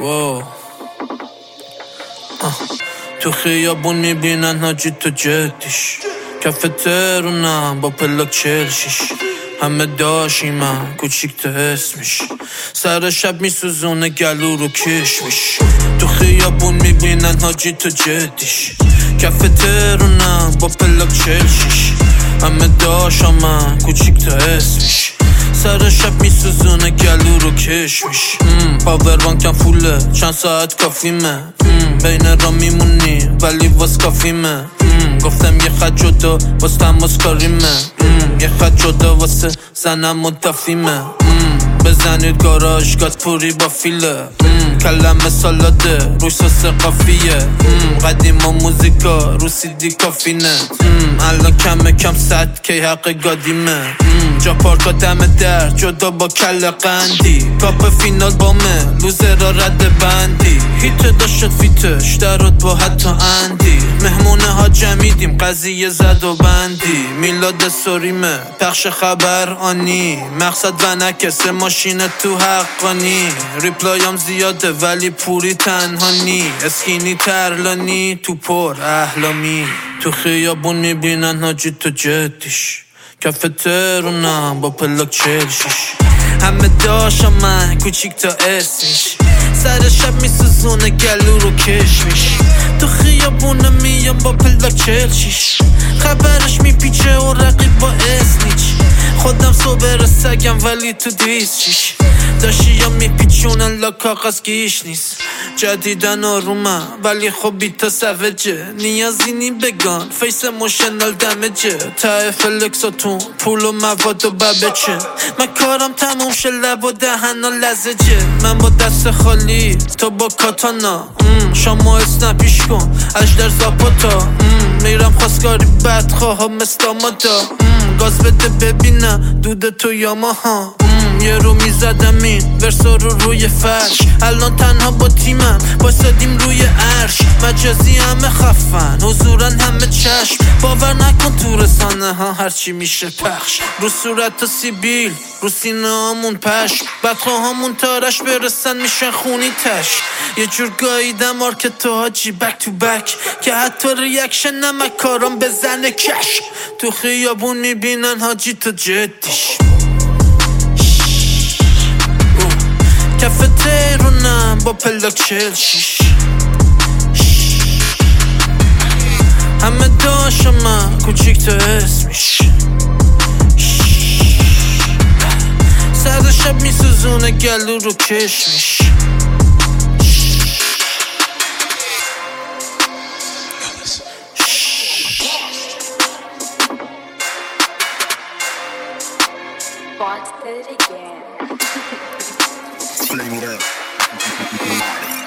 واو. تو خیابون میبینن حاجی تو جدیش، کف ترونم با پلاک 46 همه داشی من کوچیک تا اسمش، سر شب میسوزونه گلو رو کشمش. تو خیابون میبینن حاجی تو جدیش، کف ترونم با پلاک 46 همه داشا من کوچیک تا اسمش، سر شب میسوزونه گلو رو کشمش. پاور بانکم فوله چند ساعت کافیمه، بین را میمونی ولی واس کافیمه. گفتم یه خط جدا واس تماس کاریمه، یه خط جدا واسه زنم متفیمه. بزنید گاراژ گات پوری با فیله، کلمه سالاده روش سس قافیه. قدیم و موزیکا رو سیدی کافینه، الان کم صد که حق گادیمه. جا پارکا دم در جدا با کل قندی، کاپ فینال بامه لوزر را رد بندی. هیت داشت فیتش درات با حتی اندی، مهمونه ها جمیدیم قضیه زد و بندی. میلاد سوریمه پخش خبر آنی، مقصد و نکسه ماشین تو حقانی. ریپلایم زیاده ولی پوری تنهانی، اسکینی ترلانی تو پر احلامی. تو خیابون میبینن حاجی تو جدیش، کف ترونم با پلاک 46 همه داشا من کوچیک تا اسمش، سر شب میسوزونه گلو رو کشمش. تو خیابون میام با پلاک 46 خبرش میپیچه و رقیب با اسنیچ. خودم صبر سگم ولی تو 26 داشتی یا میپیچونن لا کاغذ گیش نیست. جدیدن آرومم ولی خب بیتا سوجه، نیازی نی بگان فیس موشنال دمجه. ته فلکساتون پول و مواد و ببچه، من کارم تموم شه لب و دهن و لزجه. من با دست خالی تو با کاتانا، شما اسنپیش کن اجدر زاپاتا. میرم خواستگاری بدخواه مثل آمادا، گاز بده ببینم دود تو یاماها. یه رو میزدم این ورسا رو روی فرش، الان تنها با تیمم بایستادیم روی عرش. مجازی همه خفن حضورن همه چشم، باور نکن تو رسانه ها هرچی میشه پخش. رو صورت و سیبیل رو سینه هامون پشم، بدخواه همون تارش برسن میشن خونی تش. یه جور گاییدم مارکت و حاجی بک تو بک، که حتی ریاکشن نمک کارم بزنه کش. تو خیابون میبینن حاجی تو جدیش، کف ترونم با پلاک 46 همه داشا من کوچیک تا اسمش، سر شب میسوزونه گلو رو کشمش. Flame it up.